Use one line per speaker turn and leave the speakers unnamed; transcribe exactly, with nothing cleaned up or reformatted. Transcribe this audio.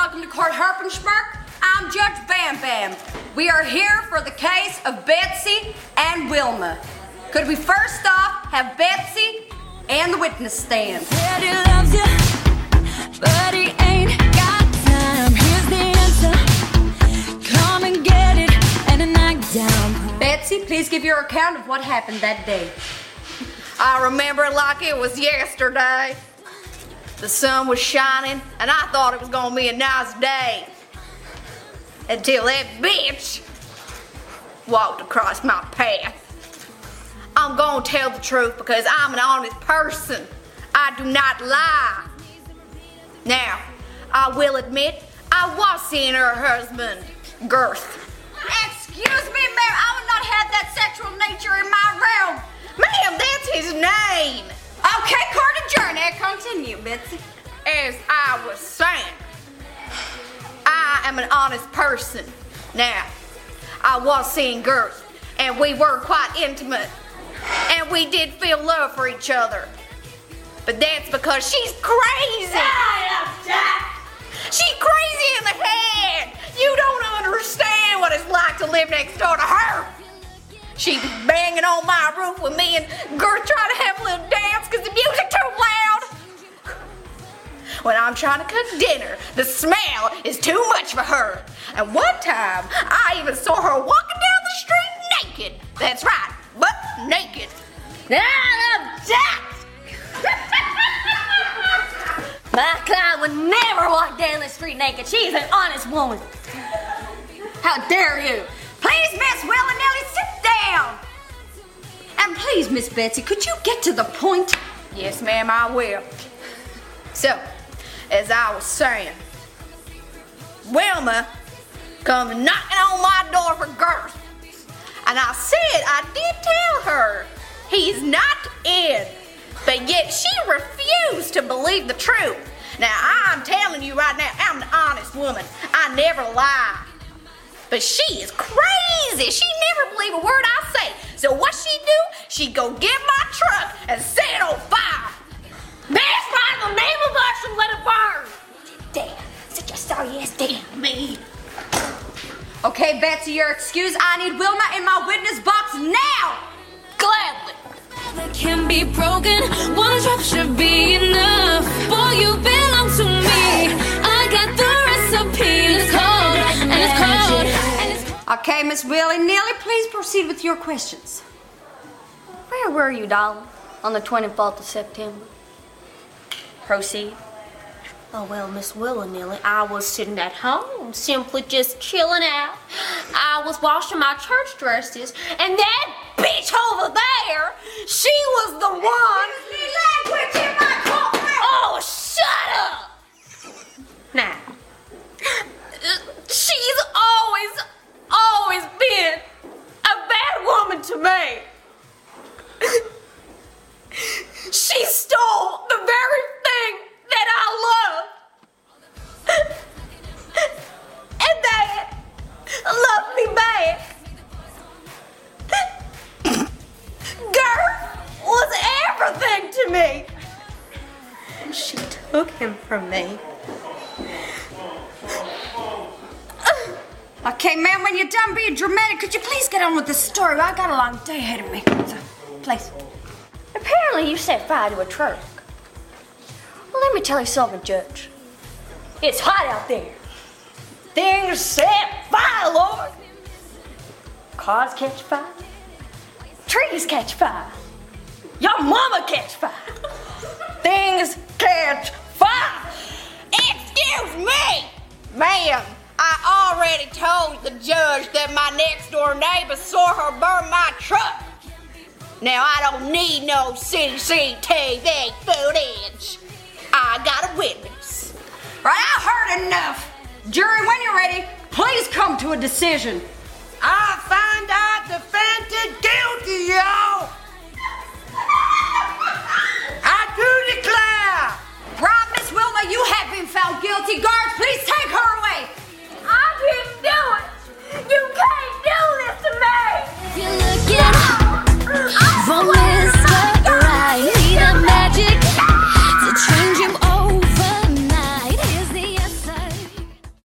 welcome to Court Harpenspark. I'm Judge Bam Bam. We are here for the case of Betsy and Wilma. Could we first off have Betsy and the witness stand?
Said he loves you, but he ain't got time. Here's the answer. Come and get it, and a knockdown.
Betsy, please give your account of what happened that day.
I remember it like it was yesterday. The sun was shining, and I thought it was gonna be a nice day. Until that bitch walked across my path. I'm gonna tell the truth because I'm an honest person. I do not lie. Now, I will admit, I was seeing her husband, Girth.
Excuse me, ma'am, I would not have that sexual nature in my realm.
Ma'am, that's his name.
Okay, court adjourned. Now continue, Betsy.
As I was saying, I am an honest person. Now, I was seeing Girth, and we were quite intimate, and we did feel love for each other. But that's because she's crazy. She's crazy in the head. You don't understand what it's like to live next door to her. She was banging on my roof with me and Girth trying to have a little dance because the music too loud. When I'm trying to cook dinner, the smell is too much for her. And one time, I even saw her walking down the street naked. That's right, but naked.
My client would never walk down the street naked. She's an honest woman.
How dare you? Please, Miss Willy-nilly, sit down. And please, Miss Betsy, could you get to the point?
Yes, ma'am, I will. So, as I was saying, Wilma comes knocking on my door for Girth. And I said I did tell her he's not in. But yet she refused to believe the truth. Now, I'm telling you right now, I'm an honest woman. I never lie. But she is crazy. She never believe a word I say. So what she do? She go get my truck and set it on fire.
That's right, the name of us and let it burn. Damn, such a sorry ass damn me.
Okay, Betsy, you're excused. I need Wilma in my witness box now.
Gladly.
That can be broken. One drop should be enough. Boy, you belong to me. I got the recipe. It's cold, and it's cold, and it's cold.
Okay, Miss Willy-nilly, please proceed with your questions.
Where were you, darling, on the twenty-fourth of September? Proceed.
Oh, well, Miss Willy-nilly, I was sitting at home, simply just chilling out. I was washing my church dresses, and that bitch over there, she was the one.
Language in my courtroom.
Oh, shut up! Now, she's always, always been a bad woman to me. She stole the very thing that I love. And that loved me back. Girth was everything to me. And she took him from me.
Okay, ma'am, when you're done being dramatic, could you please get on with the story? I got a long day ahead of me. So, please.
Apparently you set fire to a truck. Well, let me tell you something, Judge. It's hot out there. Things set fire, Lord. Cars catch fire. Trees catch fire. Your mama catch fire. Things catch fire.
Excuse me, ma'am. I already told the judge that my next door neighbor saw her burn my truck. Now I don't need no C C T V footage. I got a witness.
Right, I heard enough. Jury, when you're ready, please come to a decision.
I find out defendant guilty, y'all. I do declare.
Right, Miss Wilma, you have been found guilty. Guards, please